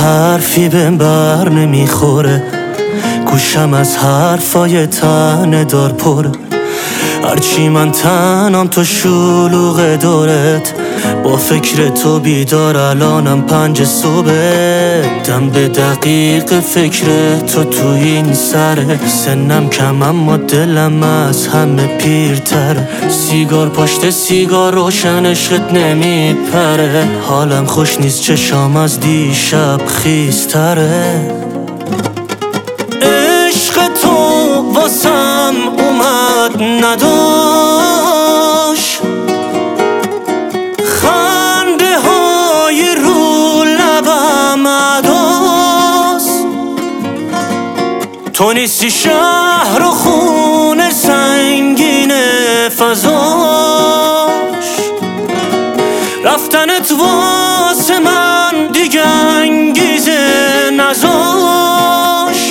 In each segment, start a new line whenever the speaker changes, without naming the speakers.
حرفی بهم بر نمیخوره، گوشم از حرفای تنه دار پره. هرچی من تنم تو شلوغ دورت، با فکر تو بیدار الانم 5 صبح. دم به دقیق فکر تو این سره، سنم کم اما دلم از همه پیرتره. سیگار پشت سیگار روشن عشقت نمیپره، حالم خوش نیست چشام از دیشب خیزتره. عشق تو واسم اومد نداشت، خنده های رو لبم عداست. تو نیستی شهر و خونه سنگین فضاش، رفتنت واسه من دیگه انگیزه نذاش.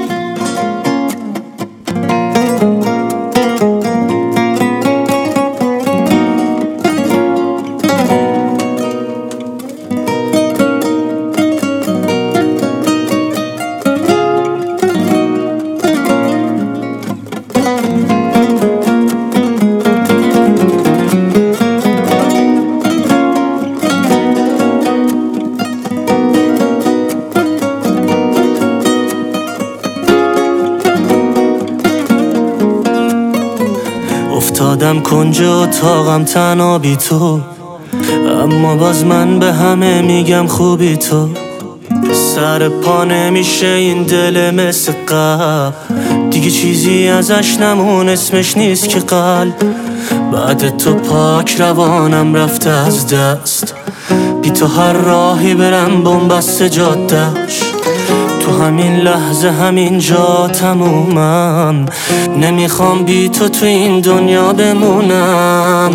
افتادم کنج اتاقم تنها بی تو، اما باز من به همه میگم خوبی تو. سر پا نمیشه این دل مثل قبل، دیگه چیزی ازش نمون اسمش نیست که قلب. بعد تو پاک روانم رفته از دست، بی تو هر راهی برم بنبست جاده‌اش. تو همین لحظه همین جا تمومم، نمیخوام بی تو این دنیا بمونم.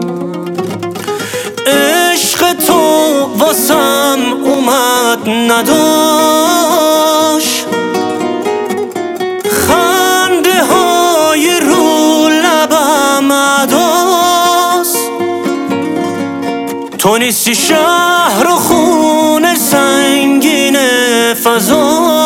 عشق تو واسم اومد نداشت، خنده های رو لبم عداست. تو نیستی شهر و خونه سنگین فضا،